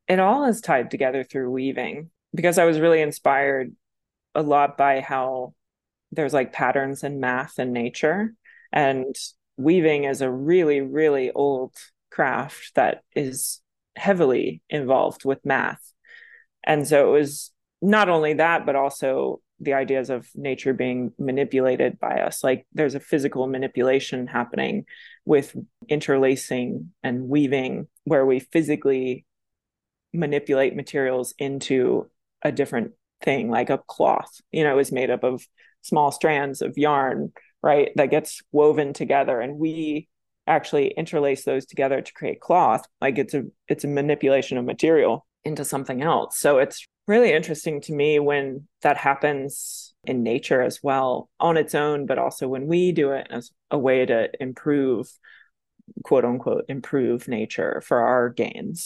It all is tied together through weaving because I was really inspired a lot by how there's like patterns in math and nature. And weaving is a really, really old craft that is heavily involved with math. And so it was not only that, but also the ideas of nature being manipulated by us. Like there's a physical manipulation happening with interlacing and weaving, where we physically manipulate materials into a different thing, like a cloth, is made up of small strands of yarn, right? That gets woven together. And we actually interlace those together to create cloth. Like it's a manipulation of material into something else. So it's really interesting to me when that happens in nature as well on its own, but also when we do it as a way to improve, quote unquote, improve nature for our gains.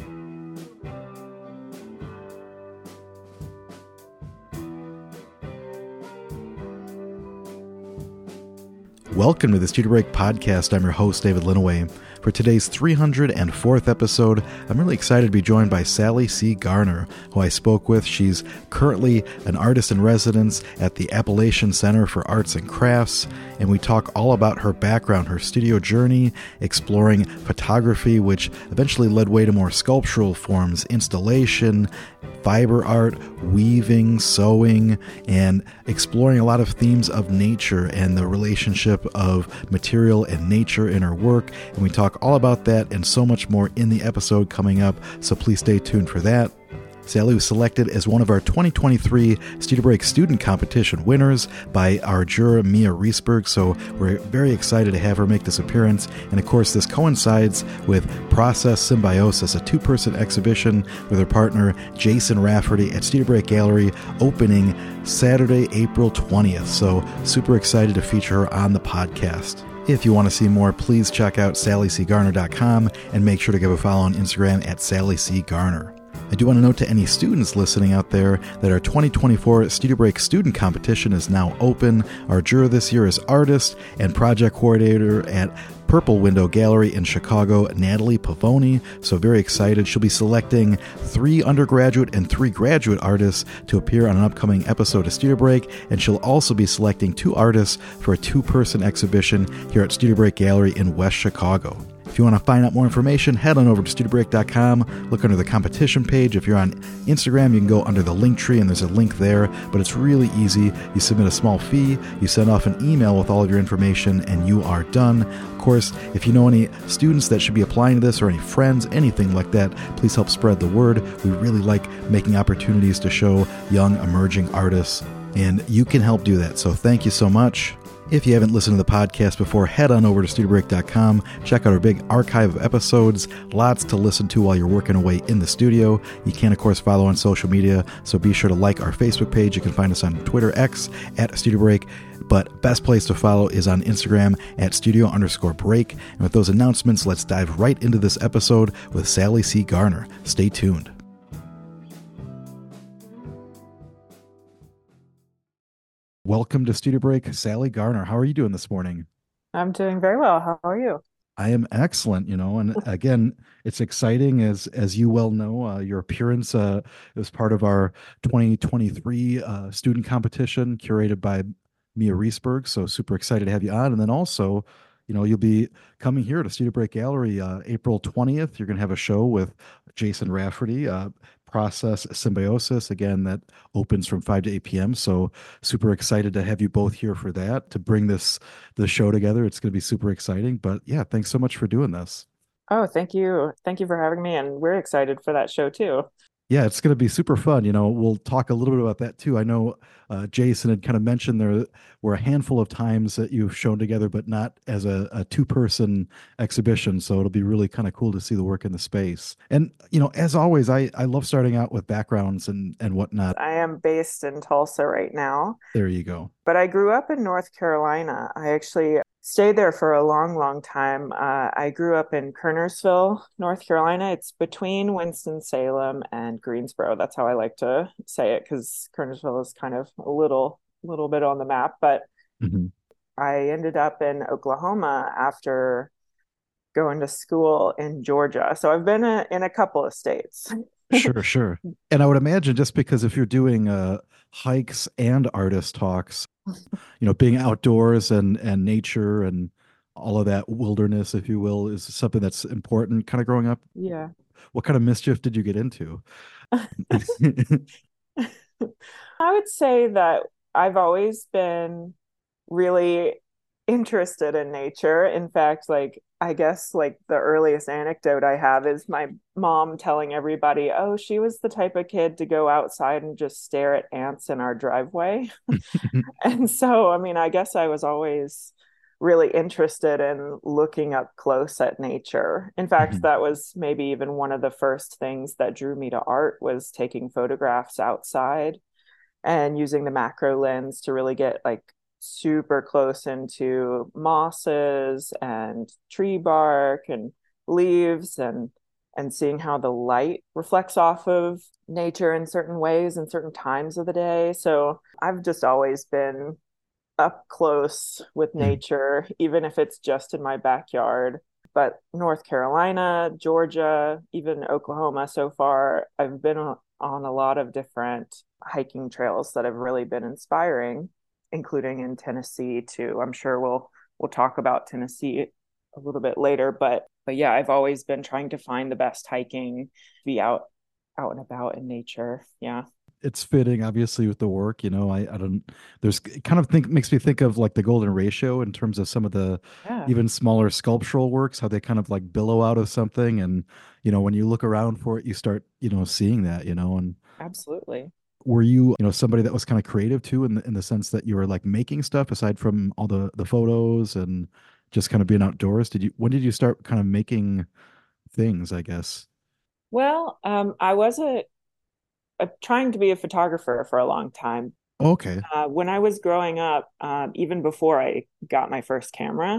Welcome to the Studio Break Podcast. I'm your host, David Linaway. For today's 304th episode, I'm really excited to be joined by Sally C. Garner, who I spoke with. She's currently an artist in residence at the Appalachian Center for Arts and Crafts, and we talk all about her background, her studio journey, exploring photography, which eventually led way to more sculptural forms, installation, fiber art, weaving, sewing, and exploring a lot of themes of nature and the relationship of material and nature in her work. And we talk all about that and so much more in the episode coming up, so please stay tuned for that. Sally was selected as one of our 2023 Studio Break Student Competition winners by our juror, Mia Riesberg, so we're very excited to have her make this appearance. And of course, this coincides with Process Symbiosis, a two-person exhibition with her partner, Jason Rafferty, at Studio Break Gallery, opening Saturday, April 20th. So super excited to feature her on the podcast. If you want to see more, please check out sallycgarner.com and make sure to give a follow on Instagram at sallycgarner. I do want to note to any students listening out there that our 2024 Studio Break Student Competition is now open. Our juror this year is artist and project coordinator at Purple Window Gallery in Chicago, Natalie Pavoni. So very excited. She'll be selecting 3 undergraduate and 3 graduate artists to appear on an upcoming episode of Studio Break. And she'll also be selecting 2 artists for a 2-person exhibition here at Studio Break Gallery in West Chicago. If you want to find out more information, head on over to studiobreak.com, look under the competition page. If you're on Instagram, you can go under the link tree and there's a link there, but it's really easy. You submit a small fee, you send off an email with all of your information, and you are done. Of course, if you know any students that should be applying to this or any friends, anything like that, please help spread the word. We really like making opportunities to show young emerging artists, and you can help do that. So thank you so much. If you haven't listened to the podcast before, head on over to studiobreak.com. Check out our big archive of episodes. Lots to listen to while you're working away in the studio. You can, of course, follow on social media, so be sure to like our Facebook page. You can find us on Twitter X at Studio Break, but best place to follow is on Instagram at studio_break. And with those announcements, let's dive right into this episode with Sally C. Garner. Stay tuned. Welcome to Studio Break, Sally Garner. How are you doing this morning? I'm doing very well. How are you? I am excellent, and again, it's exciting as you well know, your appearance was part of our 2023 student competition curated by Mia Riesberg. So super excited to have you on. And then also, you'll be coming here to Studio Break Gallery April 20th. You're going to have a show with Jason Rafferty, Process Symbiosis, again, that opens from 5 to 8 p.m. So super excited to have you both here for that, to bring the show together. It's going to be super exciting. But yeah, thanks so much for doing this. Oh, thank you. Thank you for having me. And we're excited for that show too. Yeah, it's going to be super fun. We'll talk a little bit about that too. I know Jason had kind of mentioned there were a handful of times that you've shown together, but not as a two-person exhibition. So it'll be really kind of cool to see the work in the space. And, as always, I love starting out with backgrounds and whatnot. I am based in Tulsa right now, There you go. but I grew up in North Carolina. I actually stayed there for a long, long time. I grew up in Kernersville, North Carolina. It's between Winston-Salem and Greensboro. That's how I like to say it, because Kernersville is kind of a little bit on the map. But Hmm. I ended up in Oklahoma after going to school in Georgia. So I've been in a couple of states. Sure, sure. And I would imagine just because if you're doing hikes and artist talks, being outdoors and nature and all of that wilderness, if you will, is something that's important kind of growing up. Yeah. What kind of mischief did you get into? I would say that I've always been really interested in nature. In fact, like I guess like the earliest anecdote I have is my mom telling everybody, "Oh, she was the type of kid to go outside and just stare at ants in our driveway." And so, I mean, I guess I was always really interested in looking up close at nature. In fact, Mhm. that was maybe even one of the first things that drew me to art was taking photographs outside and using the macro lens to really get like super close into mosses and tree bark and leaves and seeing how the light reflects off of nature in certain ways and certain times of the day. So I've just always been up close with Mhm. nature, even if it's just in my backyard. But North Carolina, Georgia, even Oklahoma so far, I've been on a lot of different hiking trails that have really been inspiring, including in Tennessee too. I'm sure we'll talk about Tennessee a little bit later, but yeah, I've always been trying to find the best hiking, be out and about in nature. Yeah. It's fitting, obviously, with the work. I don't. There's it kind of think makes me think of like the golden ratio in terms of some of the Yeah, even smaller sculptural works, how they kind of like billow out of something, and when you look around for it, you start seeing that. And absolutely. were you somebody that was kind of creative too, in the sense that you were like making stuff aside from all the photos and just kind of being outdoors? When did you start kind of making things, I guess? Well, I was trying to be a photographer for a long time. Okay. When I was growing up, even before I got my first camera,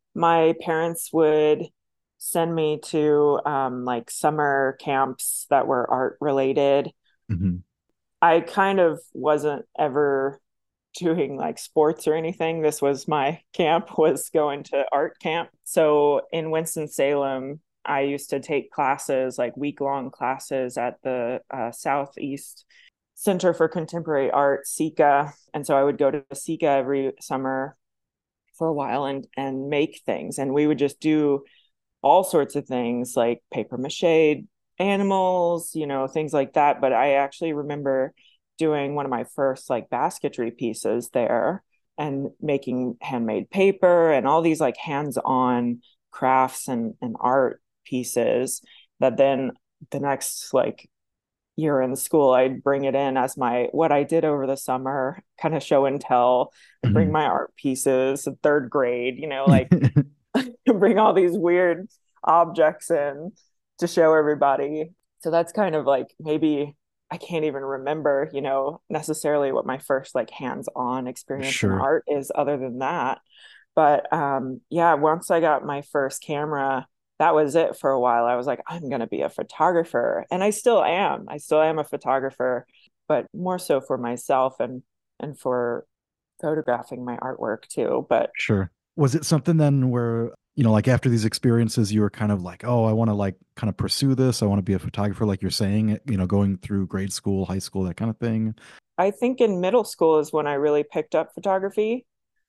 my parents would send me to like summer camps that were art related. Hmm. I kind of wasn't ever doing like sports or anything. This was my camp, was going to art camp. So in Winston-Salem, I used to take classes, like week-long classes at the Southeast Center for Contemporary Art, SECA. And so I would go to SECA every summer for a while and make things. And we would just do all sorts of things like paper mache animals, things like that. But I actually remember doing one of my first like basketry pieces there and making handmade paper and all these like hands-on crafts and art pieces that then the next like year in school I'd bring it in as my what I did over the summer kind of show and tell. I'd bring Hmm. my art pieces in third grade, like bring all these weird objects in to show everybody. So that's kind of like maybe I can't even remember, necessarily what my first like hands-on experience in Sure. art is other than that. But yeah, once I got my first camera, that was it for a while. I was like, I'm going to be a photographer. And I still am. I still am a photographer, but more so for myself and for photographing my artwork too. But Sure. Was it something then where, like after these experiences, you were kind of like, oh, I want to like kind of pursue this. I want to be a photographer, like you're saying, going through grade school, high school, that kind of thing. I think in middle school is when I really picked up photography.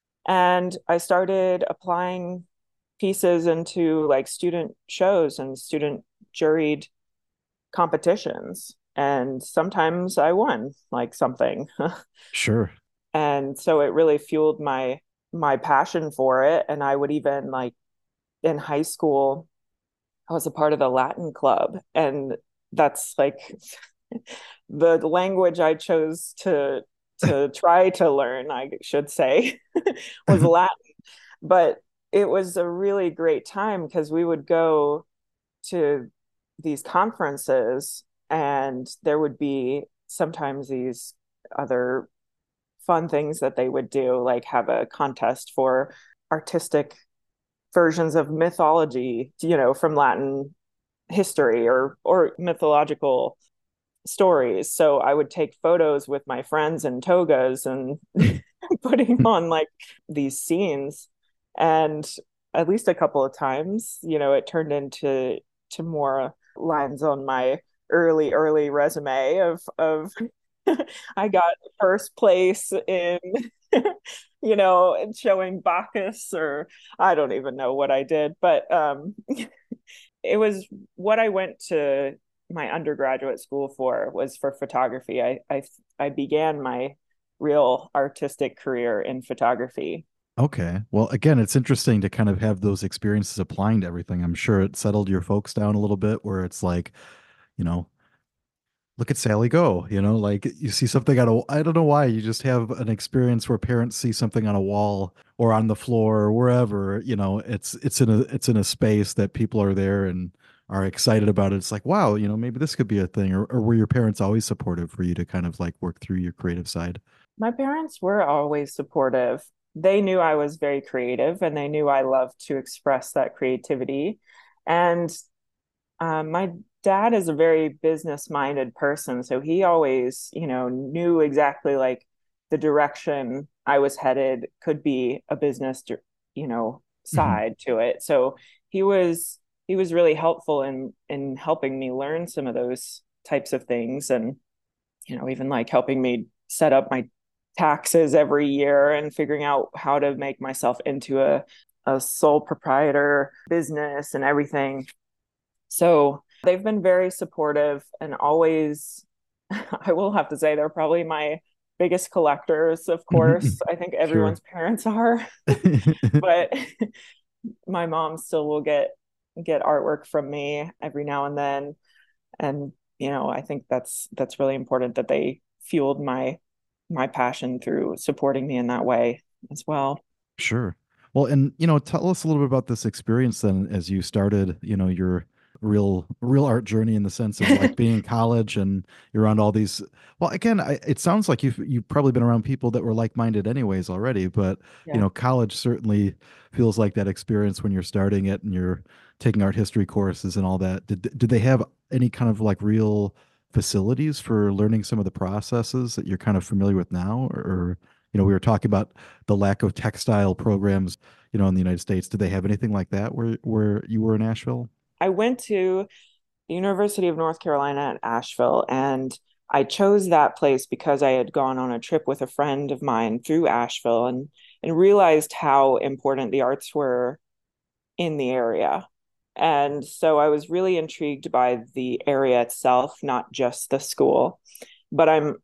And I started applying pieces into like student shows and student juried competitions. And sometimes I won like something. Sure. And so it really fueled my passion for it. And I would even like in high school, I was a part of the Latin club. And that's like the language I chose to try to learn, I should say, was Latin. But it was a really great time because we would go to these conferences and there would be sometimes these other fun things that they would do, like have a contest for artistic versions of mythology, from Latin history or mythological stories. So I would take photos with my friends in togas and putting on like these scenes. And at least a couple of times. It turned into to more lines on my early resume of I got first place in showing Bacchus, or I don't even know what I did, but it was what I went to my undergraduate school for, was for photography. I began my real artistic career in photography. Okay. Well, again, it's interesting to kind of have those experiences applying to everything. I'm sure it settled your folks down a little bit where it's like, you know, look at Sally go, like you see something on a, I don't know why, you just have an experience where parents see something on a wall or on the floor or wherever, it's in a space that people are there and are excited about it. It's like, wow, maybe this could be a thing. Or were your parents always supportive for you to kind of like work through your creative side? My parents were always supportive. They knew I was very creative and they knew I loved to express that creativity. And my dad is a very business minded person. So he always, knew exactly like the direction I was headed could be a business, Hmm. side to it. So he was really helpful in helping me learn some of those types of things, and even like helping me set up my taxes every year and figuring out how to make myself into a sole proprietor business and everything. So they've been very supportive and always, I will have to say, they're probably my biggest collectors, of course. I think Sure. everyone's parents are, but my mom still will get artwork from me every now and then. And, I think that's really important that they fueled my passion through supporting me in that way as well. Sure. Well, and tell us a little bit about this experience then as you started, your real art journey in the sense of like being in college and you're around all these. Well, again, it sounds like you've probably been around people that were like-minded anyways already, but Yeah. college certainly feels like that experience when you're starting it and you're taking art history courses and all that. Did they have any kind of like real facilities for learning some of the processes that you're kind of familiar with now, or we were talking about the lack of textile programs, in the United States. Did they have anything like that where you were in Asheville? I went to the University of North Carolina at Asheville, and I chose that place because I had gone on a trip with a friend of mine through Asheville, and realized how important the arts were in the area. And so I was really intrigued by the area itself, not just the school. But I'm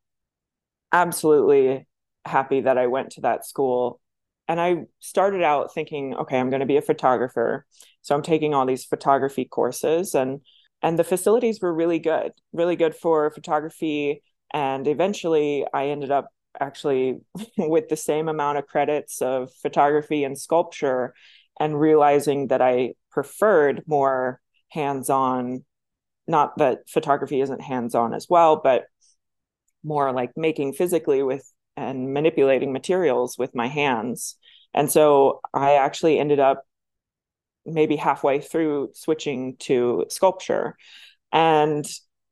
absolutely happy that I went to that school. And I started out thinking, okay, I'm going to be a photographer. So I'm taking all these photography courses, and the facilities were really good for photography. And eventually I ended up actually with the same amount of credits of photography and sculpture, and realizing that I preferred more hands-on, not that photography isn't hands-on as well, but more like making physically with and manipulating materials with my hands. And so I actually ended up maybe halfway through switching to sculpture. And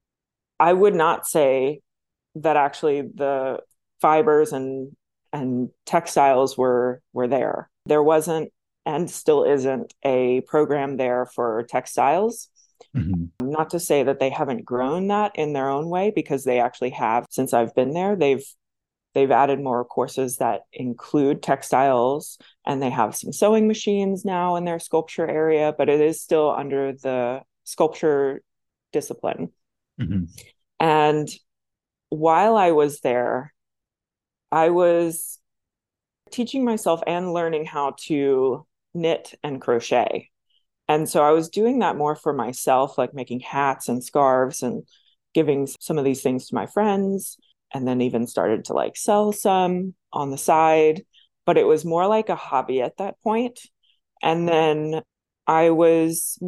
I would not say that actually the fibers and textiles were there. There wasn't, and still isn't, a program there for textiles. Hmm. Not to say that they haven't grown that in their own way, because they actually have. Since I've been there, they've added more courses that include textiles, and they have some sewing machines now in their sculpture area, but it is still under the sculpture discipline. Hmm. And while I was there, I was teaching myself and learning how to knit and crochet. And so I was doing that more for myself, like making hats and scarves and giving some of these things to my friends, and then even started to like sell some on the side. But it was more like a hobby at that point. And then I was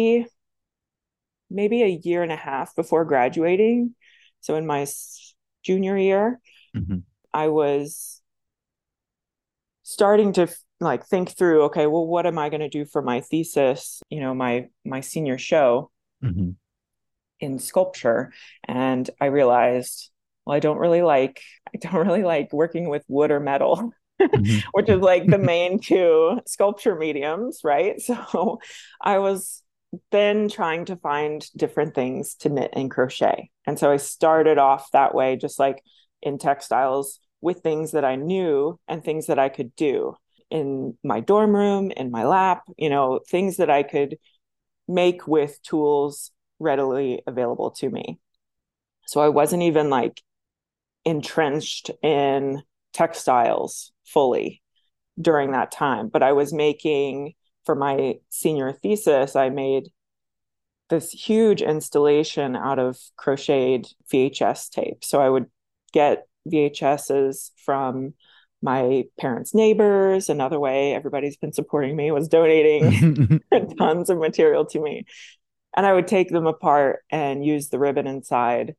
maybe a year and a half before graduating. So in my junior year, Hmm. I was starting to like think through, okay, well, what am I going to do for my thesis, my senior show Hmm. in sculpture. And I realized, well, I don't really like working with wood or metal. Mhm. which is like the main two sculpture mediums, right? So I was then trying to find different things to knit and crochet. And so I started off that way, just like in textiles, with things that I knew and things that I could do in my dorm room, in my lap, things that I could make with tools readily available to me. So I wasn't even like entrenched in textiles fully during that time, but I was making for my senior thesis, I made this huge installation out of crocheted VHS tape. So I would get VHSs from my parents' neighbors. Another way everybody's been supporting me was donating tons of material to me. And I would take them apart and use the ribbon inside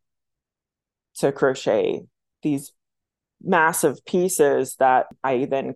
to crochet these massive pieces that I then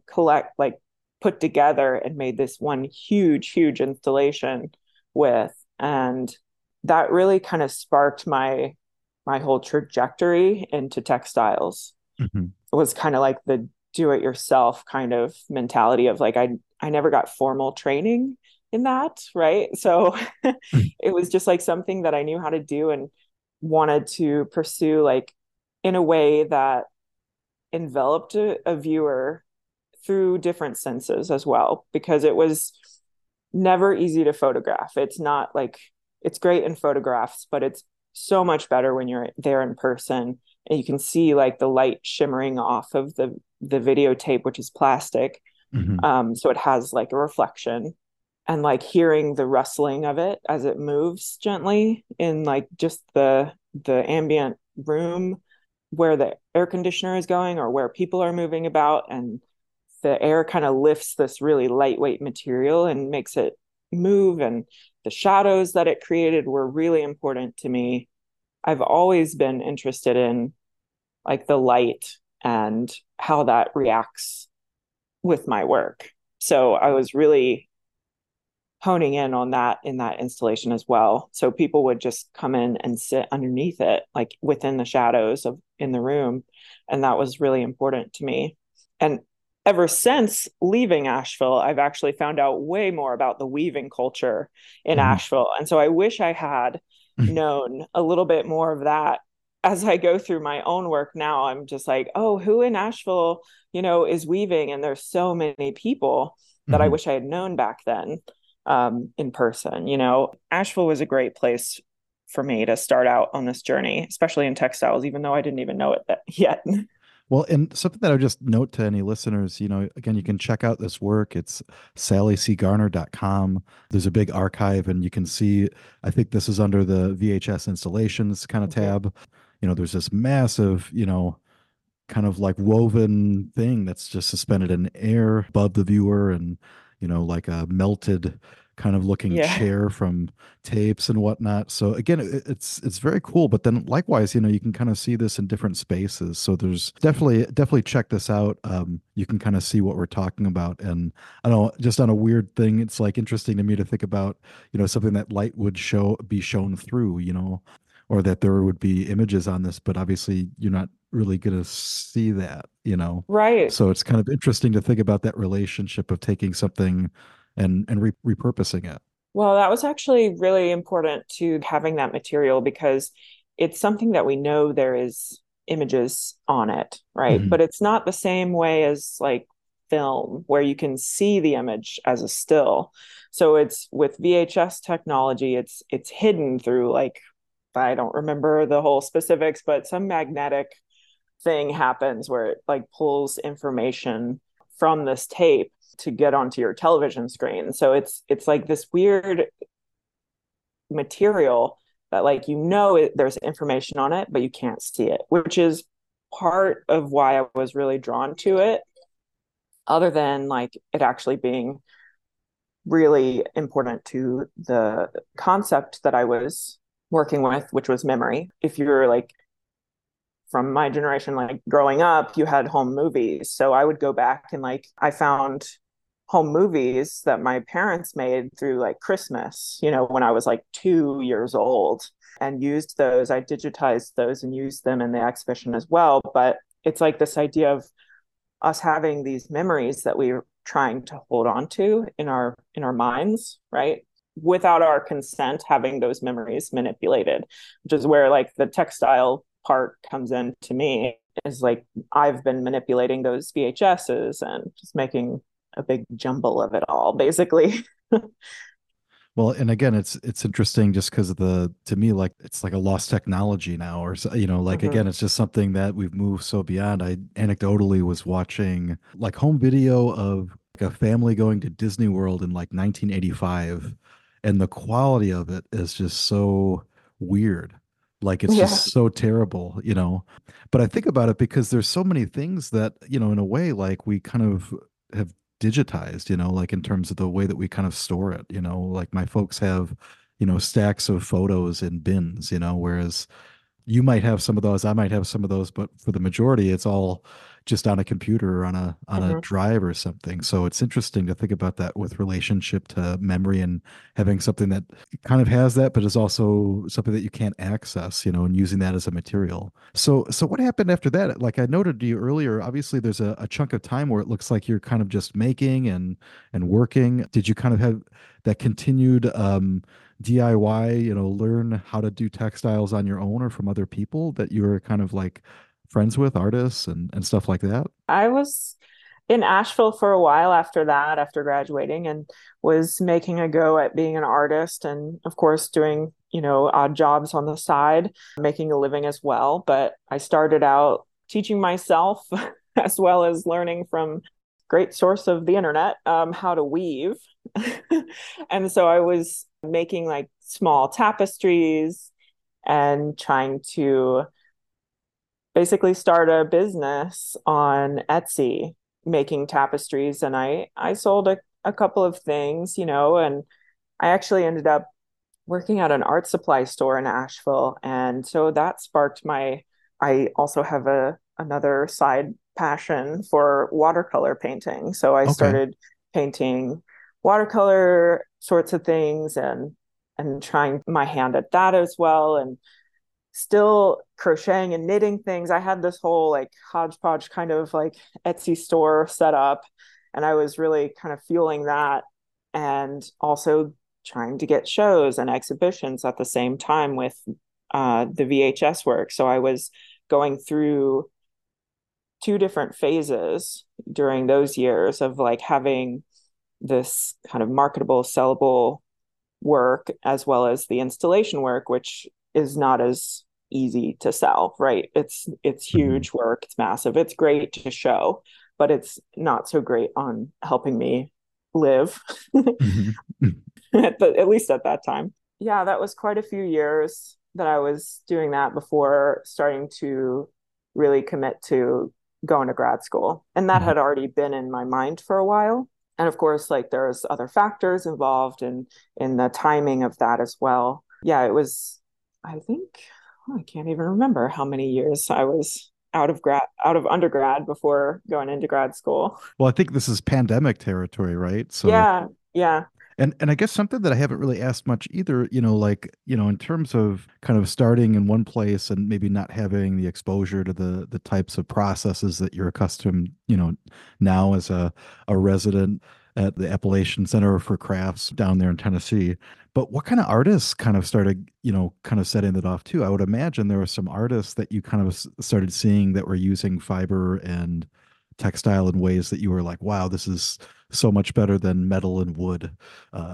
put together and made this one huge, huge installation with. And that really kind of sparked my whole trajectory into textiles. Mhm. It was kind of like the do it yourself kind of mentality of like I never got formal training in that, right? So it was just like something that I knew how to do and wanted to pursue like in a way that enveloped a viewer through different senses as well, because it was never easy to photograph. It's not like it's great in photographs, but it's so much better when you're there in person and you can see like the light shimmering off of the videotape, which is plastic. Mhm. So it has like a reflection and like hearing the rustling of it as it moves gently in like just the ambient room where the air conditioner is going or where people are moving about, and the air kind of lifts this really lightweight material and makes it move, and the shadows that it created were really important to me. I've always been interested in like the light and how that reacts with my work. So I was really honing in on that in that installation as well. So people would just come in and sit underneath it, like within the shadows of in the room. And that was really important to me. And ever since leaving Asheville, I've actually found out way more about the weaving culture in Mhm. Asheville. And so I wish I had known a little bit more of that as I go through my own work now. I'm just like, oh, who in Asheville, is weaving? And there's so many people that I Mhm. wish I had known back then in person. Asheville was a great place for me to start out on this journey, especially in textiles, even though I didn't even know it yet. Well, and something that I would just note to any listeners, again, you can check out this work. It's sallycgarner.com. There's a big archive, and you can see, I think this is under the VHS installations kind of Mhm. tab. There's this massive, kind of like woven thing that's just suspended in air above the viewer, and like a melted kind of looking Yeah. chair from tapes and whatnot. So again, it's very cool, but then likewise, you can kind of see this in different spaces. So there's definitely check this out. You can kind of see what we're talking about. And I don't know, just on a weird thing, it's like interesting to me to think about, something that light would be shown through, or that there would be images on this, but obviously you're not really going to see that. Right. So it's kind of interesting to think about that relationship of taking something and repurposing it. Well, that was actually really important to having that material because it's something that we know there is images on it, right? Mhm. But it's not the same way as like film where you can see the image as a still. So it's with VHS technology, it's hidden through like I don't remember the whole specifics, but some magnetic thing happens where it like pulls information from this tape to get onto your television screen. So it's like this weird material that like there's information on it, but you can't see it, which is part of why I was really drawn to it, other than like it actually being really important to the concept that I was working with, which was memory. If you're like from my generation, like growing up, you had home movies. So I would go back and like I found home movies that my parents made through like Christmas, when I was like 2 years old, and used those. I digitized those and used them in the exhibition as well. But it's like this idea of us having these memories that we were trying to hold on to in our minds, right? Without our consent, having those memories manipulated, which is where like the textile part comes in to me, is like I've been manipulating those VHSs and just making a big jumble of it all, basically. Well, and again, it's interesting just because of the to me like it's like a lost technology now, or you know, like Mm-hmm. again, it's just something that we've moved so beyond. I anecdotally was watching like home video of like a family going to Disney World in like 1985, and the quality of it is just so weird. Like it's Yeah. just so terrible, you know. But I think about it because there's so many things that, you know, in a way, like we kind of have digitized, you know, like in terms of the way that we kind of store it, you know, like my folks have, you know, stacks of photos in bins, you know, whereas you might have some of those, I might have some of those, but for the majority, it's all just on a computer or on a Mm-hmm. drive or something. So it's interesting to think about that with relationship to memory and having something that kind of has that, but is also something that you can't access, you know, and using that as a material. So what happened after that? Like I noted to you earlier, obviously there's a chunk of time where it looks like you're kind of just making and working. Did you kind of have that continued DIY, you know, learn how to do textiles on your own or from other people that you were kind of like friends with, artists and stuff like that? I was in Asheville for a while after that, after graduating, and was making a go at being an artist and, of course, doing, you know, odd jobs on the side, making a living as well. But I started out teaching myself as well as learning from great source of the internet, how to weave. And so I was making like small tapestries and trying to basically start a business on Etsy making tapestries. And I sold a couple of things, you know, and I actually ended up working at an art supply store in Asheville. And so that sparked my, I also have another side passion for watercolor painting. So I Okay. started painting watercolor sorts of things and trying my hand at that as well. And still crocheting and knitting things. I had this whole like hodgepodge kind of like Etsy store set up, and I was really kind of fueling that and also trying to get shows and exhibitions at the same time with the VHS work. So I was going through two different phases during those years of like having this kind of marketable, sellable work as well as the installation work, which is not as easy to sell, right? It's Mhm. huge work, it's massive, it's great to show, but it's not so great on helping me live Mhm. at least at that time. Yeah, that was quite a few years that I was doing that before starting to really commit to going to grad school. And that Mhm. had already been in my mind for a while. And of course, like there's other factors involved in the timing of that as well. Yeah, it was, I think, oh, I can't even remember how many years I was out of undergrad before going into grad school. Well, I think this is pandemic territory, right? So Yeah, yeah. and I guess something that I haven't really asked much either, you know, like, you know, in terms of kind of starting in one place and maybe not having the exposure to the types of processes that you're accustomed, you know, now as a resident at the Appalachian Center for Crafts down there in Tennessee. But what kind of artists kind of started, you know, kind of setting that off too? I would imagine there were some artists that you kind of started seeing that were using fiber and textile in ways that you were like, wow, this is so much better than metal and wood. Uh,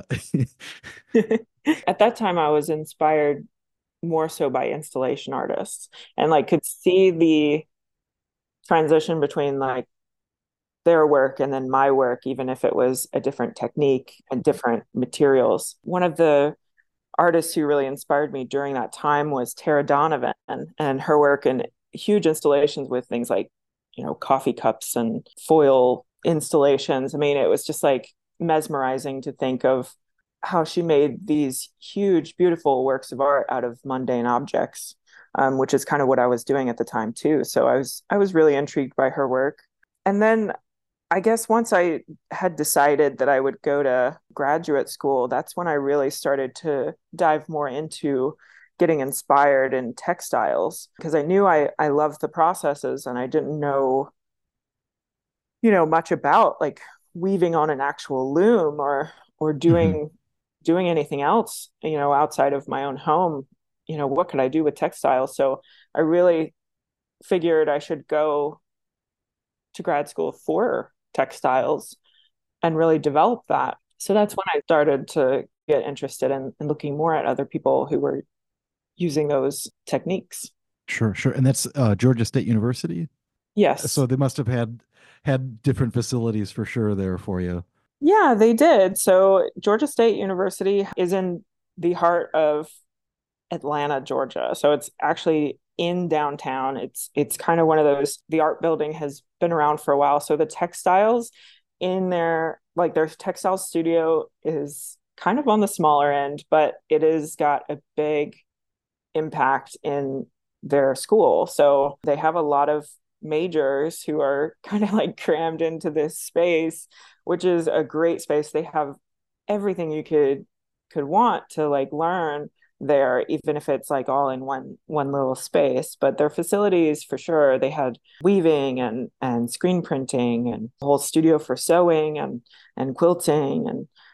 At that time, I was inspired more so by installation artists and like could see the transition between like their work and then my work, even if it was a different technique and different materials. One of the artists who really inspired me during that time was Tara Donovan and her work and huge installations with things like, you know, coffee cups and foil installations. I mean, it was just like mesmerizing to think of how she made these huge, beautiful works of art out of mundane objects, which is kind of what I was doing at the time too. So I was really intrigued by her work. And then I guess once I had decided that I would go to graduate school, that's when I really started to dive more into getting inspired in textiles because I knew I loved the processes and I didn't know much about like weaving on an actual loom or Hmm. doing anything else, outside of my own home. What could I do with textiles? So I really figured I should go to grad school for textiles and really develop that. So that's when I started to get interested in looking more at other people who were using those techniques. Sure, sure. And that's Georgia State University. Yes. So they must have had different facilities for sure there for you. Yeah, they did. So Georgia State University is in the heart of Atlanta, Georgia. So it's actually in downtown. It's kind of one of those, the art building has been around for a while. So the textiles in there, like their textile studio is kind of on the smaller end, but it has got a big impact in their school. So they have a lot of majors who are kind of like crammed into this space, which is a great space. They have everything you could want to like learn there, even if it's like all in one little space. But their facilities for sure, they had weaving and screen printing and a whole studio for sewing and quilting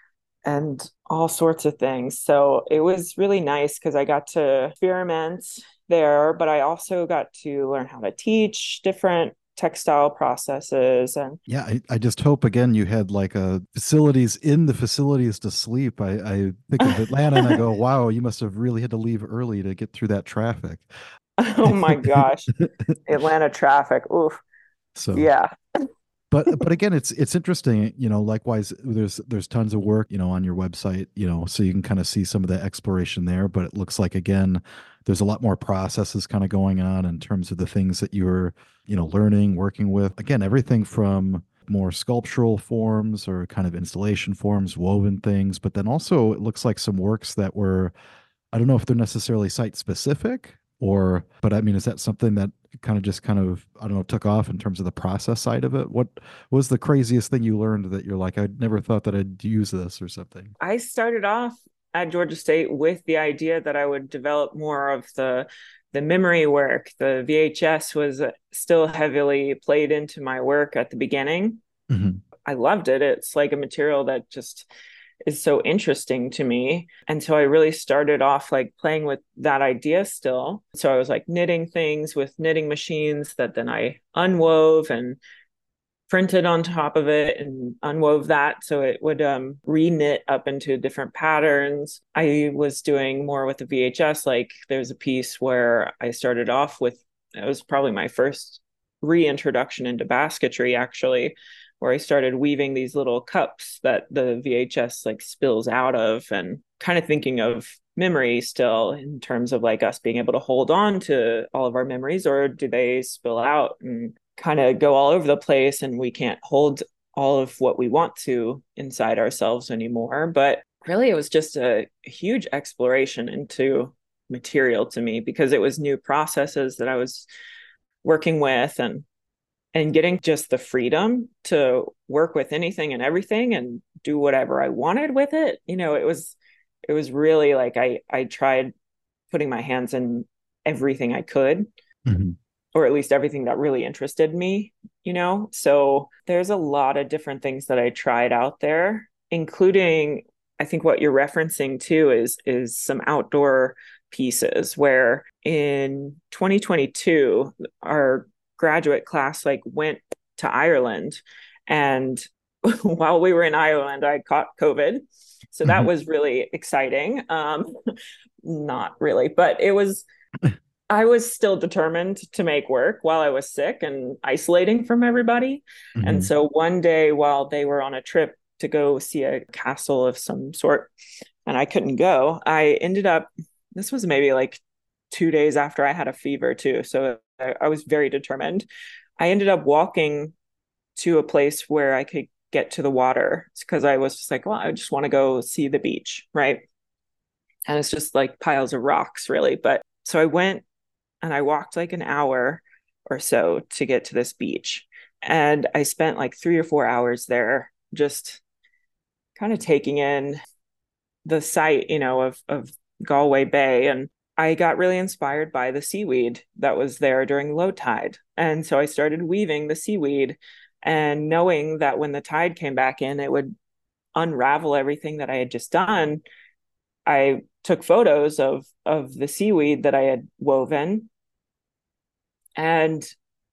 and all sorts of things. So it was really nice because I got to experiment there, but I also got to learn how to teach different textile processes. And Yeah, I just hope again you had like facilities in the facilities to sleep. I think of Atlanta and I go, wow, you must have really had to leave early to get through that traffic. oh my gosh, Atlanta traffic. Oof. So, Yeah. but again, it's interesting, likewise there's tons of work, on your website, so you can kind of see some of the exploration there, but it looks like again there's a lot more processes kind of going on in terms of the things that you're, learning, working with. Again, everything from more sculptural forms or kind of installation forms, woven things, but then also it looks like some works that were, I don't know if they're necessarily site specific or, but I mean, is that something that kind of, I don't know, took off in terms of the process side of it? What was the craziest thing you learned that you're like, I never thought that I'd use this or something? I started off at Georgia State with the idea that I would develop more of the memory work. The VHS was still heavily played into my work at the beginning. Hmm. I loved it. It's like a material that just is so interesting to me. And so I really started off like playing with that idea still. So I was like knitting things with knitting machines that then I unwove and printed on top of it and unwove that so it would re-knit up into different patterns. I was doing more with the VHS. Like there's a piece where I started off with, it was probably my first reintroduction into basketry actually, where I started weaving these little cups that the VHS like spills out of, and kind of thinking of memory still in terms of like us being able to hold on to all of our memories, or do they spill out and kind of go all over the place and we can't hold all of what we want to inside ourselves anymore. But really, it was just a huge exploration into material to me because it was new processes that I was working with, and getting just the freedom to work with anything and everything and do whatever I wanted with it. It was really like I tried putting my hands in everything I could, Hmm. or at least everything that really interested me. So there's a lot of different things that I tried out there, including, I think what you're referencing too is some outdoor pieces where in 2022 our graduate class like went to Ireland, and while we were in Ireland I caught COVID. So that Hmm. was really exciting. Not really, but it was, I was still determined to make work while I was sick and isolating from everybody. And Hmm. so one day while they were on a trip to go see a castle of some sort and I couldn't go, I ended up, this was maybe like 2 days after I had a fever too. So I was very determined. I ended up walking to a place where I could get to the water because I was just like, well, I just want to go see the beach. Right. And it's just like piles of rocks, really. But so I went and I walked like an hour or so to get to this beach. And I spent like 3 or 4 hours there just kind of taking in the sight, of Galway Bay. And I got really inspired by the seaweed that was there during low tide. And so I started weaving the seaweed And knowing that when the tide came back in, it would unravel everything that I had just done, I took photos of the seaweed that I had woven, and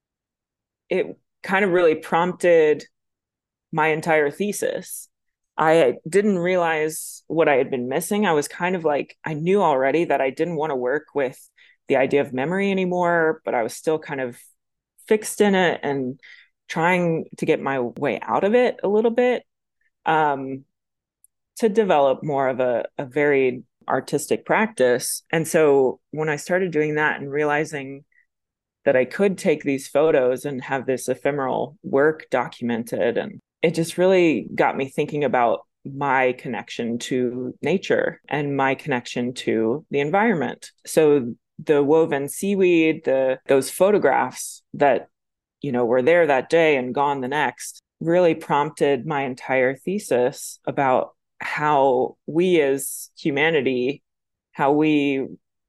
it kind of really prompted my entire thesis. I didn't realize what I had been missing. I was kind of like, I knew already that I didn't want to work with the idea of memory anymore, but I was still kind of fixed in it and trying to get my way out of it a little bit, um, to develop more of a varied artistic practice. And so when I started doing that and realizing that I could take these photos and have this ephemeral work documented, and it just really got me thinking about my connection to nature and my connection to the environment. So the woven seaweed, those photographs that, were there that day and gone the next, really prompted my entire thesis about how we as humanity, how we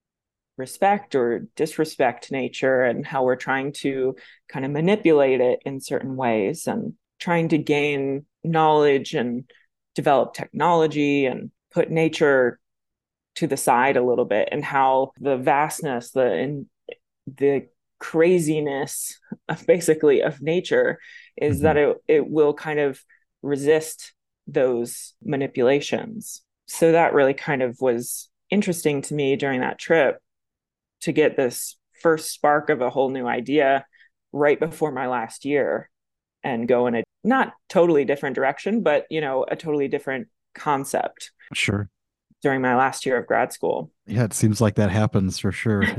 respect or disrespect nature, and how we're trying to kind of manipulate it in certain ways, and trying to gain knowledge and develop technology and put nature to the side a little bit, and how the vastness, the craziness of basically of nature is Mm-hmm. that it will kind of resist those manipulations. So that really kind of was interesting to me during that trip, to get this first spark of a whole new idea right before my last year, and go in a not totally different direction, but a totally different concept Sure. during my last year of grad school. Yeah, it seems like that happens for sure.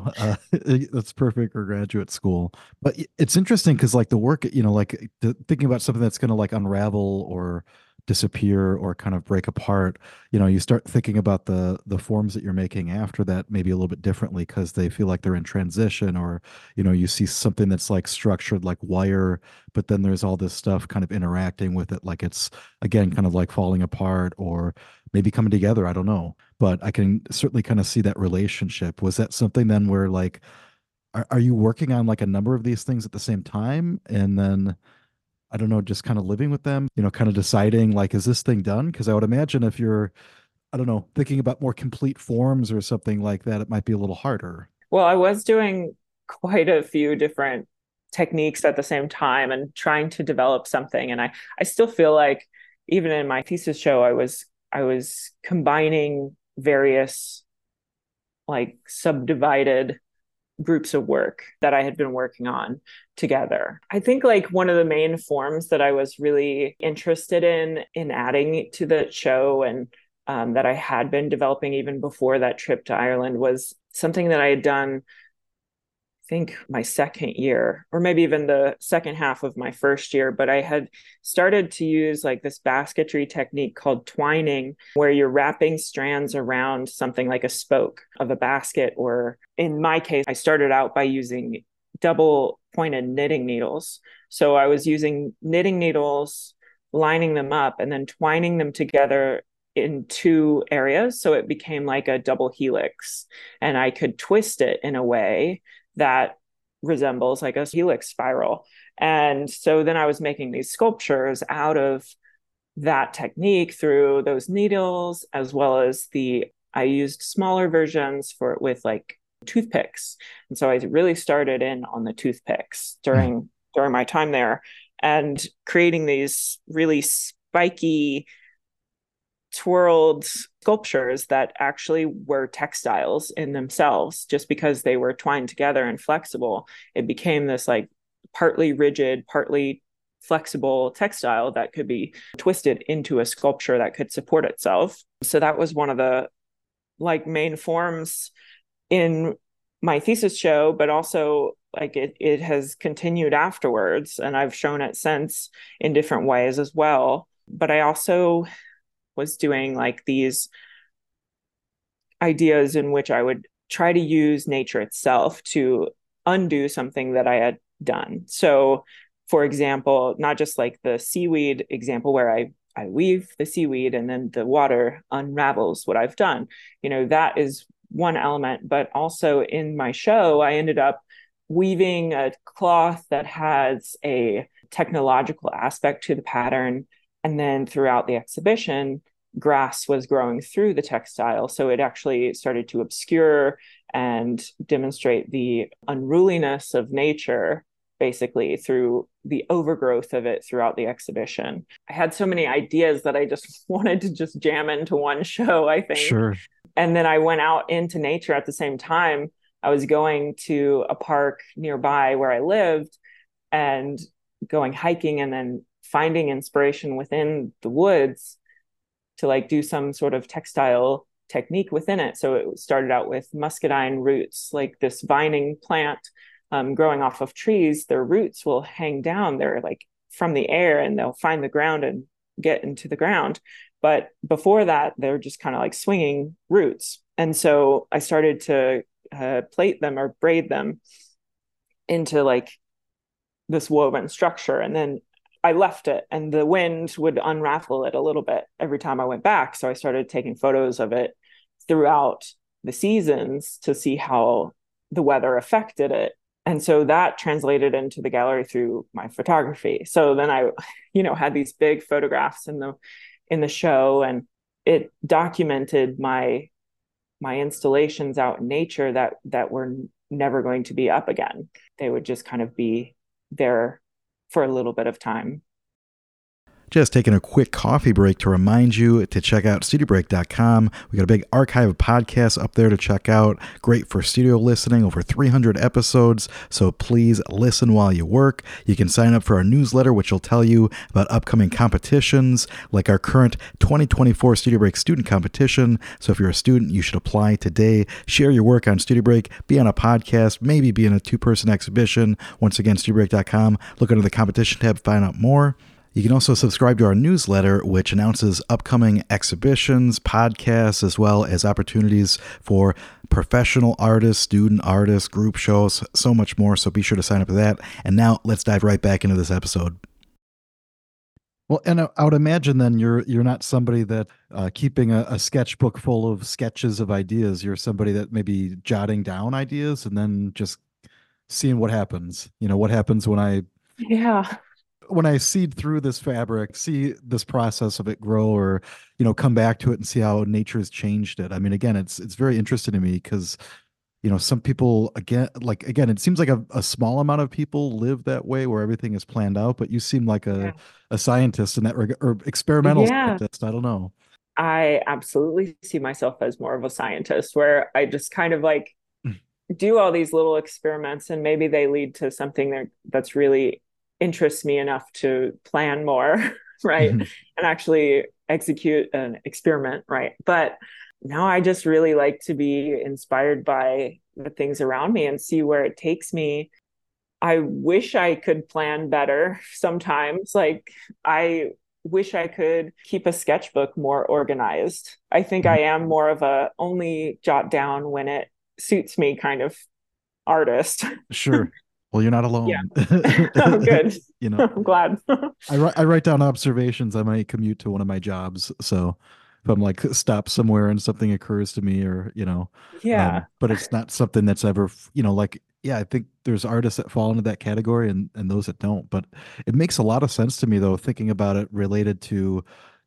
That's perfect for graduate school. But it's interesting because, like, the work, like thinking about something that's going to like unravel or disappear or kind of break apart, you start thinking about the forms that you're making after that maybe a little bit differently because they feel like they're in transition, or you see something that's like structured like wire, but then there's all this stuff kind of interacting with it, like it's again kind of like falling apart or maybe coming together. I don't know, but I can certainly kind of see that relationship. Was that something then where like, are you working on like a number of these things at the same time? And then, I don't know, just kind of living with them, kind of deciding like, is this thing done? Because I would imagine if you're, I don't know, thinking about more complete forms or something like that, it might be a little harder. Well, I was doing quite a few different techniques at the same time and trying to develop something. And I still feel like even in my thesis show, I was combining various like subdivided groups of work that I had been working on together. I think like one of the main forms that I was really interested in adding to the show, and that I had been developing even before that trip to Ireland, was something that I had done, think my second year, or maybe even the second half of my first year. But I had started to use like this basketry technique called twining, where you're wrapping strands around something like a spoke of a basket. Or in my case, I started out by using double pointed knitting needles. So I was using knitting needles, lining them up, and then twining them together in two areas. So it became like a double helix. And I could twist it in a way that resembles like a helix spiral. And so then I was making these sculptures out of that technique through those needles, as well as I used smaller versions for it with like toothpicks. And so I really started in on the toothpicks Mm. during my time there, and creating these really spiky twirled sculptures that actually were textiles in themselves. Just because they were twined together and flexible, it became this like partly rigid, partly flexible textile that could be twisted into a sculpture that could support itself. So that was one of the like main forms in my thesis show, but also like it has continued afterwards, and I've shown it since in different ways as well. But I also was doing like these ideas in which I would try to use nature itself to undo something that I had done. So, for example, not just like the seaweed example where I weave the seaweed and then the water unravels what I've done. That is one element, but also in my show, I ended up weaving a cloth that has a technological aspect to the pattern. And then throughout the exhibition, grass was growing through the textile. So it actually started to obscure and demonstrate the unruliness of nature, basically, through the overgrowth of it throughout the exhibition. I had so many ideas that I just wanted to just jam into one show, I think. Sure. And then I went out into nature at the same time. I was going to a park nearby where I lived and going hiking and then finding inspiration within the woods to like do some sort of textile technique within it. So it started out with muscadine roots, like this vining plant growing off of trees. Their roots will hang down. They're like from the air and they'll find the ground and get into the ground. But before that, they're just kind of like swinging roots. And so I started to plait them or braid them into like this woven structure. And then I left it and the wind would unravel it a little bit every time I went back. So I started taking photos of it throughout the seasons to see how the weather affected it. And so that translated into the gallery through my photography. So then I, had these big photographs in the show, and it documented my installations out in nature that were never going to be up again. They would just kind of be there for a little bit of time. Just taking a quick coffee break to remind you to check out studiobreak.com. We got a big archive of podcasts up there to check out. Great for studio listening, over 300 episodes. So please listen while you work. You can sign up for our newsletter, which will tell you about upcoming competitions, like our current 2024 Studio Break student competition. So if you're a student, you should apply today. Share your work on Studio Break, be on a podcast, maybe be in a 2-person exhibition. Once again, studiobreak.com. Look under the competition tab, find out more. You can also subscribe to our newsletter, which announces upcoming exhibitions, podcasts, as well as opportunities for professional artists, student artists, group shows, so much more. So be sure to sign up for that. And now let's dive right back into this episode. Well, and I would imagine then you're not somebody that keeping a sketchbook full of sketches of ideas. You're somebody that maybe jotting down ideas and then just seeing what happens. What happens when I seed through this fabric, see this process of it grow, or come back to it and see how nature has changed it. I mean, again, it's very interesting to me because some people, again, it seems like a small amount of people live that way where everything is planned out, but you seem like a scientist in that regard, or experimental scientist. I don't know. I absolutely see myself as more of a scientist, where I just kind of like do all these little experiments and maybe they lead to something that's really interests me enough to plan more, right? And actually execute an experiment, right? But now I just really like to be inspired by the things around me and see where it takes me. I wish I could plan better sometimes. Like, I wish I could keep a sketchbook more organized. I think I am more of a only jot down when it suits me kind of artist. Sure. Well, you're not alone. Yeah. Oh, good. I'm glad. I write down observations on my commute to one of my jobs. So if I'm like stop somewhere and something occurs to me, or but it's not something that's ever I think there's artists that fall into that category and those that don't. But it makes a lot of sense to me though, thinking about it related to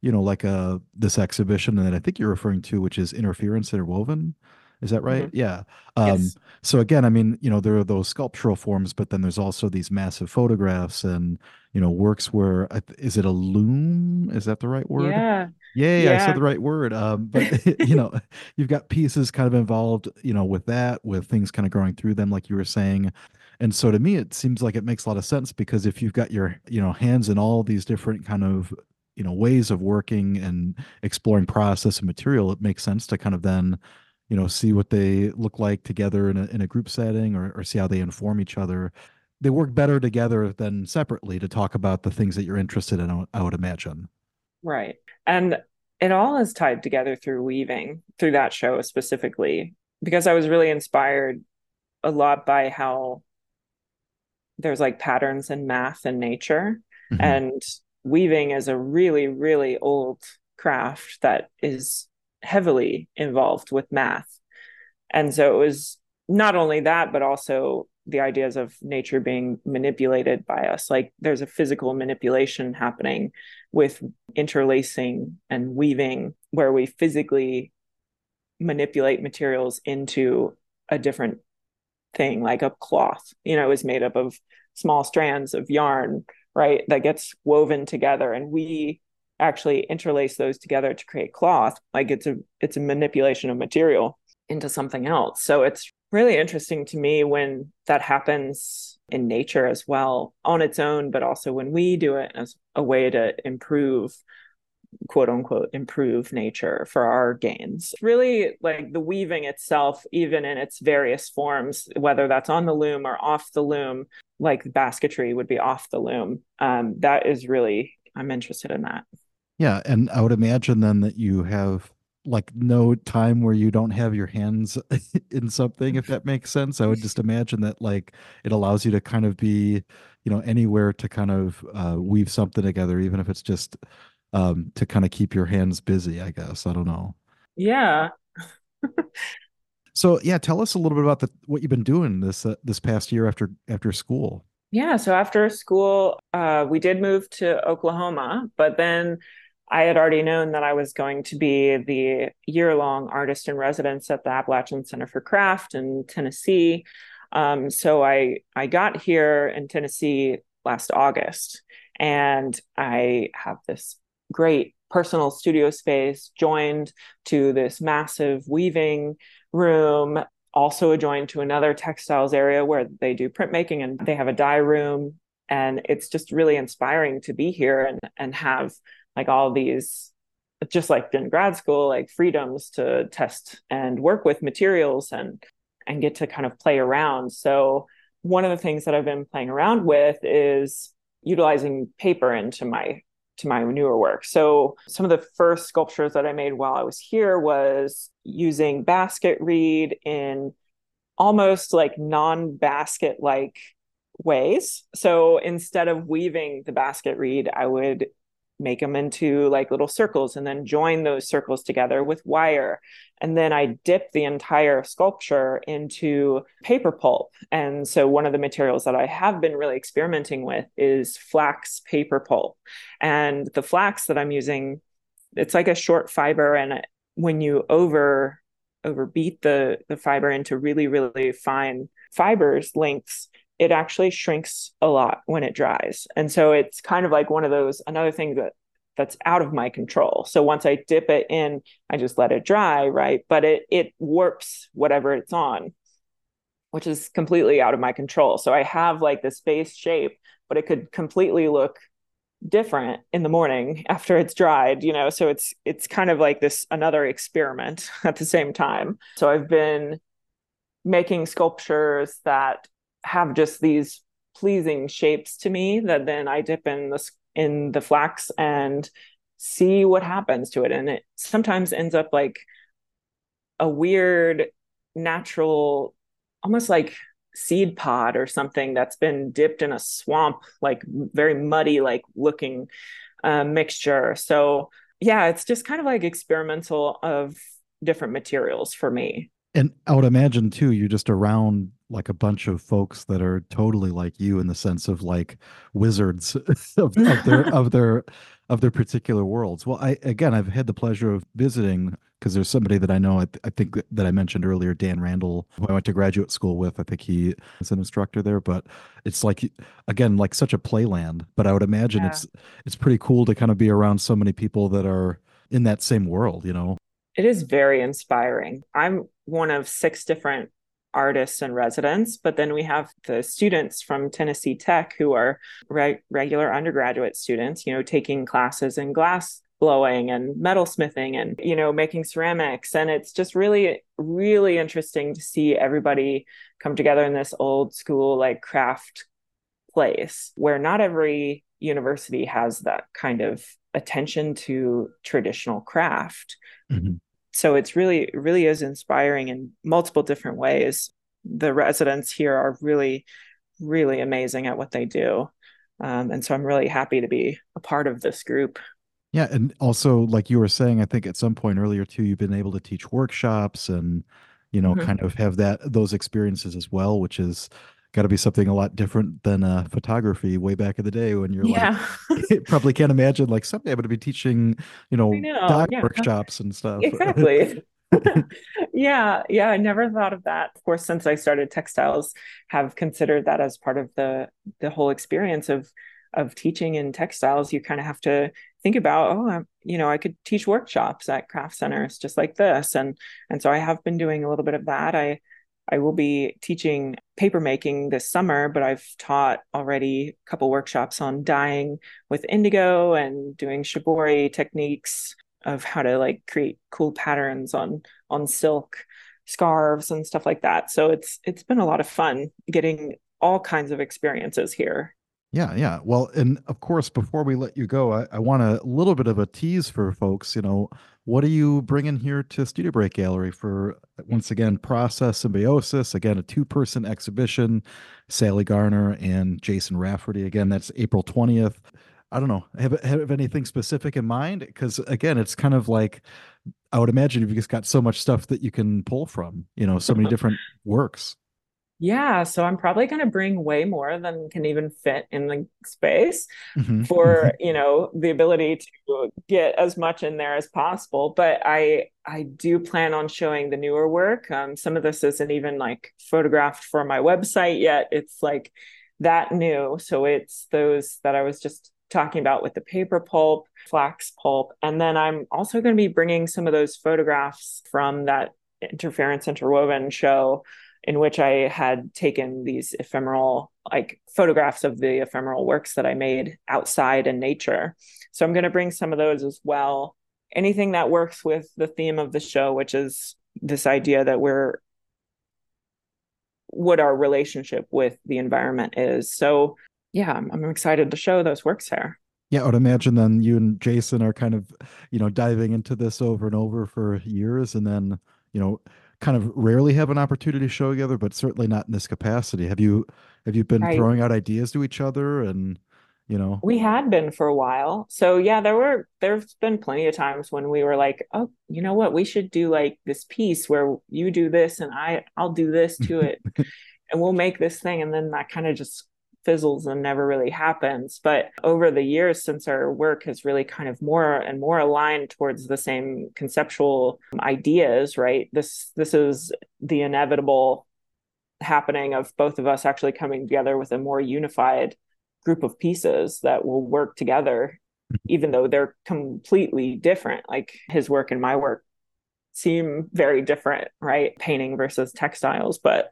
this exhibition that I think you're referring to, which is Interference Interwoven. Is that right? Mm-hmm. Yeah. Yes. So again, I mean, there are those sculptural forms, but then there's also these massive photographs and, works where, is it a loom? Is that the right word? Yeah. Yay, I said Yeah. the right word. But, you've got pieces kind of involved, with that, with things kind of growing through them, like you were saying. And so to me, it seems like it makes a lot of sense because if you've got your, hands in all these different kind of, ways of working and exploring process and material, it makes sense to kind of then see what they look like together in a group setting, or see how they inform each other. They work better together than separately to talk about the things that you're interested in, I would imagine. Right. And it all is tied together through weaving, through that show specifically, because I was really inspired a lot by how there's like patterns in math and nature. Mm-hmm. And weaving is a really, really old craft that is heavily involved with math. And so it was not only that, but also the ideas of nature being manipulated by us. Like there's a physical manipulation happening with interlacing and weaving, where we physically manipulate materials into a different thing, like a cloth, is made up of small strands of yarn, right? That gets woven together, and we actually interlace those together to create cloth. Like it's a manipulation of material into something else. So it's really interesting to me when that happens in nature as well, on its own, but also when we do it as a way to improve, quote unquote, improve nature for our gains. Really, like the weaving itself, even in its various forms, whether that's on the loom or off the loom, like basketry would be off the loom. That is really, I'm interested in that. Yeah, and I would imagine then that you have like no time where you don't have your hands in something, if that makes sense. I would just imagine that like it allows you to kind of be, anywhere to kind of weave something together, even if it's just to kind of keep your hands busy, I guess. I don't know. Yeah. So yeah, tell us a little bit about what you've been doing this past year after school. Yeah. So after school, we did move to Oklahoma, but then I had already known that I was going to be the year-long artist in residence at the Appalachian Center for Craft in Tennessee. So I got here in Tennessee last August, and I have this great personal studio space joined to this massive weaving room, also adjoined to another textiles area where they do printmaking, and they have a dye room. And it's just really inspiring to be here and have like all these, just like in grad school, like freedoms to test and work with materials and get to kind of play around. So one of the things that I've been playing around with is utilizing paper into my newer work. So some of the first sculptures that I made while I was here was using basket reed in almost like non-basket like ways. So instead of weaving the basket reed, I would make them into like little circles and then join those circles together with wire. And then I dip the entire sculpture into paper pulp. And so one of the materials that I have been really experimenting with is flax paper pulp. And the flax that I'm using, it's like a short fiber. And when you overbeat the fiber into really, really fine fibers lengths, it actually shrinks a lot when it dries. And so it's kind of like one of those, another thing that's out of my control. So once I dip it in, I just let it dry, right? But it warps whatever it's on, which is completely out of my control. So I have like this base shape, but it could completely look different in the morning after it's dried, so it's kind of like this another experiment at the same time. So I've been making sculptures that have just these pleasing shapes to me that then I dip in the flax and see what happens to it. And it sometimes ends up like a weird natural, almost like seed pod or something that's been dipped in a swamp, like very muddy, like looking mixture. So yeah, it's just kind of like experimental of different materials for me. And I would imagine too, you're just around like a bunch of folks that are totally like you in the sense of like wizards of their particular worlds. Well, I've had the pleasure of visiting because there's somebody that I know. I think that I mentioned earlier, Dan Randall, who I went to graduate school with. I think he is an instructor there. But it's like again, like such a playland. But I would imagine Yeah. it's pretty cool to kind of be around so many people that are in that same world. It is very inspiring. I'm one of 6 different artists and residents, but then we have the students from Tennessee Tech who are regular undergraduate students, taking classes in glass blowing and metalsmithing and, making ceramics. And it's just really, really interesting to see everybody come together in this old school, like craft place where not every university has that kind of attention to traditional craft. Mhm. So it's really, really is inspiring in multiple different ways. The residents here are really, really amazing at what they do. And so I'm really happy to be a part of this group. Yeah, and also like you were saying, I think at some point earlier too, you've been able to teach workshops and Mhm. kind of have those experiences as well, which is got to be something a lot different than photography way back in the day when you're like, Yeah, probably can't imagine like someday I'm going to be teaching, I know. dye Yeah, workshops and stuff. exactly. Yeah, yeah, I never thought of that. Of course, since I started textiles, have considered that as part of the whole experience of teaching in textiles. You kind of have to think about, oh, I could teach workshops at craft centers just like this, and so I have been doing a little bit of that. I will be teaching paper making this summer, but I've taught already a couple workshops on dyeing with indigo and doing shibori techniques of how to like create cool patterns on silk scarves and stuff like that. So it's been a lot of fun getting all kinds of experiences here. Yeah, yeah. Well, and of course, before we let you go, I want a little bit of a tease for folks. What are you bringing here to Studio Break Gallery for, once again, Process Symbiosis? Again, a two-person exhibition, Sally Garner and Jason Rafferty. Again, that's April 20th. I don't know. Have anything specific in mind? Because again, it's kind of like I would imagine you've just got so much stuff that you can pull from, so many different works. Yeah, so I'm probably going to bring way more than can even fit in the space Hmm. for, the ability to get as much in there as possible. But I do plan on showing the newer work. Some of this isn't even like photographed for my website yet. It's like that new. So it's those that I was just talking about with the paper pulp, flax pulp. And then I'm also going to be bringing some of those photographs from that Interference Interwoven show in which I had taken these ephemeral, like photographs of the ephemeral works that I made outside in nature. So I'm going to bring some of those as well. Anything that works with the theme of the show, which is this idea that what our relationship with the environment is. So yeah, I'm excited to show those works there. Yeah, I would imagine then you and Jason are kind of, diving into this over and over for years and then, you know, kind of rarely have an opportunity to show together, but certainly not in this capacity. Have you been Right. throwing out ideas to each other and, you know, We had been for a while. So yeah, there's been plenty of times when we were like, oh, you know what, we should do like this piece where you do this and I'll do this to it and we'll make this thing. And then that kind of just fizzles and never really happens. But over the years, since our work has really kind of more and more aligned towards the same conceptual ideas, right? This is the inevitable happening of both of us actually coming together with a more unified group of pieces that will work together, even though they're completely different. Like his work and my work seem very different, right? Painting versus textiles, but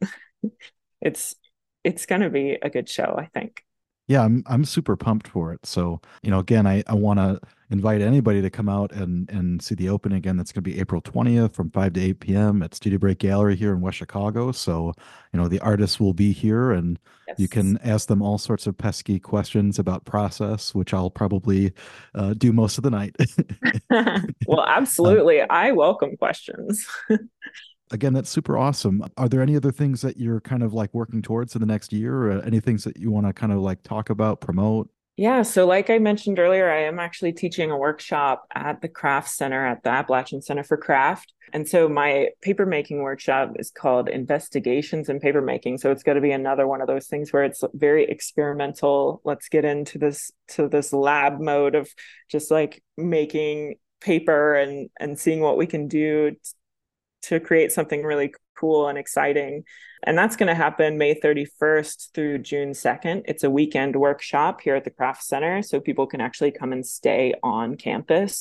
it's it's going to be a good show, I think. yeah, I'm super pumped for it. So, again, I want to invite anybody to come out and see the opening again. That's going to be April 20th from 5 to 8 p.m. at Studio Break Gallery here in West Chicago. So, the artists will be here and you Yes. can ask them all sorts of pesky questions about process, which I'll probably do most of the night. Well, Um, absolutely. I welcome questions. Again, that's super awesome. Are there any other things that you're kind of like working towards in the next year, or any things that you want to kind of like talk about, promote? Yeah, so like I mentioned earlier, I am actually teaching a workshop at the Craft Center at the Appalachian Center for Craft. And so my paper making workshop is called Investigations in Paper Making. So it's going to be another one of those things where it's very experimental. Let's get into this lab mode of just like making paper and seeing what we can do to create something really cool and exciting. And that's going to happen May 31st through June 2nd. It's a weekend workshop here at the Craft Center. So people can actually come and stay on campus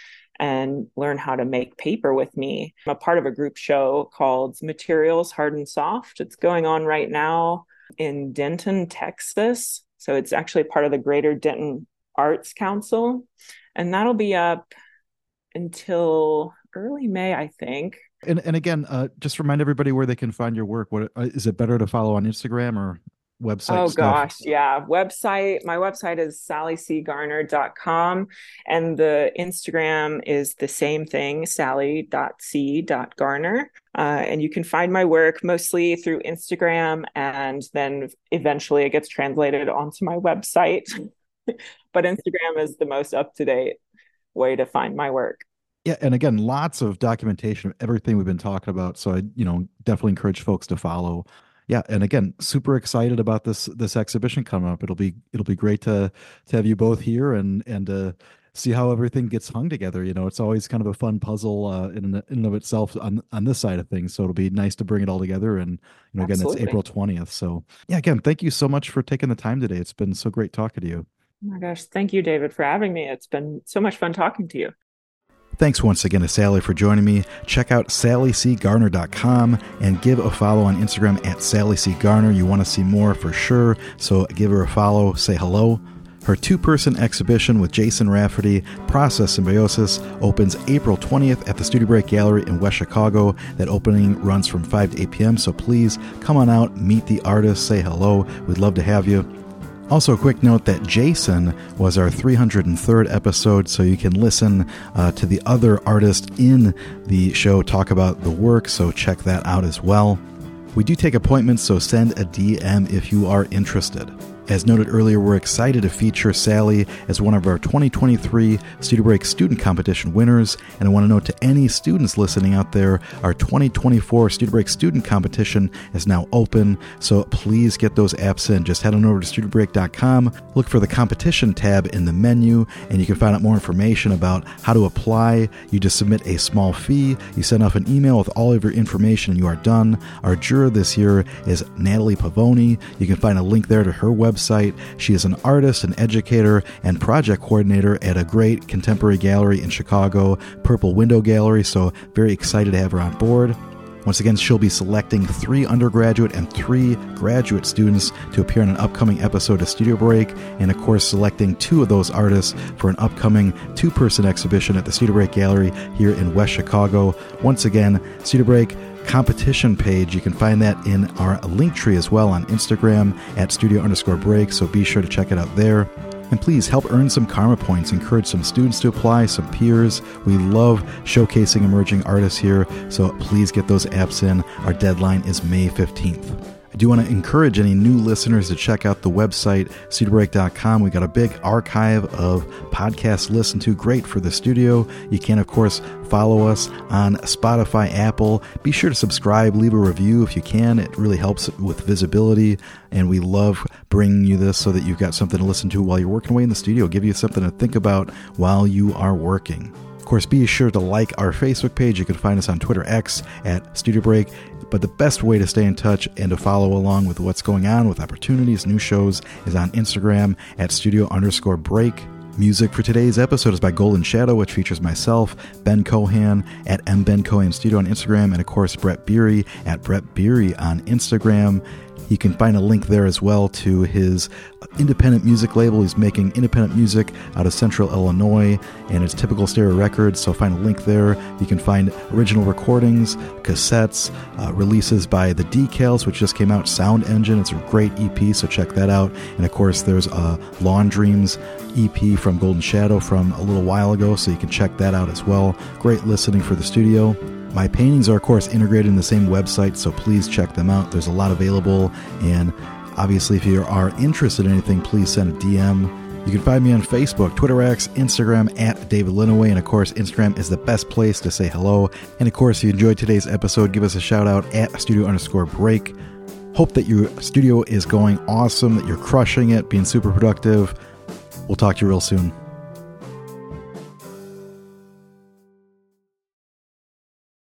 and learn how to make paper with me. I'm a part of a group show called Materials Hard and Soft. It's going on right now in Denton, Texas. So it's actually part of the Greater Denton Arts Council. And that'll be up until early May, I think. And again, just remind everybody where they can find your work. What is it better to follow on Instagram or website Oh stuff? gosh, yeah. My website is sallycgarner.com and the Instagram is the same thing, sally.c.garner. And you can find my work mostly through Instagram and then eventually it gets translated onto my website. But Instagram is the most up-to-date way to find my work. Yeah, and again, lots of documentation of everything we've been talking about. So I, definitely encourage folks to follow. Yeah, and again, super excited about this exhibition coming up. It'll be great to have you both here and see how everything gets hung together. It's always kind of a fun puzzle in and of itself on this side of things. So it'll be nice to bring it all together. And again, that's Absolutely. April 20th. So yeah, again, thank you so much for taking the time today. It's been so great talking to you. Oh my gosh, thank you, David, for having me. It's been so much fun talking to you. Thanks once again to Sally for joining me. Check out sallycgarner.com and give a follow on Instagram at sallycgarner. You want to see more for sure, so give her a follow, say hello. Her two-person exhibition with Jason Rafferty, Process Symbiosis, opens April 20th at the Studio Break Gallery in West Chicago. That opening runs from 5 to 8 p.m., so please come on out, meet the artist, say hello. We'd love to have you. Also, a quick note that Jason was our 303rd episode, so you can listen to the other artist in the show talk about the work, so check that out as well. We do take appointments, so send a DM if you are interested. As noted earlier, we're excited to feature Sally as one of our 2023 Studio Break Student Competition winners. And I want to note to any students listening out there, our 2024 Studio Break Student Competition is now open. So please get those apps in. Just head on over to studiobreak.com, look for the competition tab in the menu, and you can find out more information about how to apply. You just submit a small fee. You send off an email with all of your information and you are done. Our juror this year is Natalie Pavoni. You can find a link there to her website. She is an artist, an educator, and project coordinator at a great contemporary gallery in Chicago, Purple Window Gallery, so very excited to have her on board. Once again, she'll be selecting 3 undergraduate and 3 graduate students to appear in an upcoming episode of Studio Break, and of course selecting 2 of those artists for an upcoming 2-person exhibition at the Studio Break Gallery here in West Chicago. Once again, Studio Break competition page. You can find that in our link tree as well on Instagram at studio_break, so be sure to check it out there. And please help earn some karma points, encourage some students to apply, some peers. We love showcasing emerging artists here, so please get those apps in. Our deadline is May 15th. I do want to encourage any new listeners to check out the website, studiobreak.com. We got a big archive of podcasts to listen to, great for the studio. You can, of course, follow us on Spotify, Apple. Be sure to subscribe, leave a review if you can. It really helps with visibility, and we love bringing you this so that you've got something to listen to while you're working away in the studio, give you something to think about while you are working. Of course, be sure to like our Facebook page. You can find us on Twitter X at Studio Break. But the best way to stay in touch and to follow along with what's going on with opportunities, new shows, is on Instagram at studio_break. Music for today's episode is by Golden Shadow, which features myself, Ben Cohan, at mbencohan studio on Instagram, and of course Brett Beery at Brett Beery on Instagram. You can find a link there as well to his independent music label. He's making independent music out of Central Illinois, and it's Typical Stereo Records, so find a link there. You can find original recordings, cassettes, releases by The Decals, which just came out, Sound Engine. It's a great EP, so check that out. And of course, there's a Lawn Dreams EP from Golden Shadow from a little while ago, so you can check that out as well. Great listening for the studio. My paintings are, of course, integrated in the same website, so please check them out. There's a lot available, and obviously, if you are interested in anything, please send a DM. You can find me on Facebook, Twitter X, Instagram at David Linaway, and of course, Instagram is the best place to say hello. And of course, if you enjoyed today's episode, give us a shout out at studio_break. Hope that your studio is going awesome, that you're crushing it, being super productive. We'll talk to you real soon.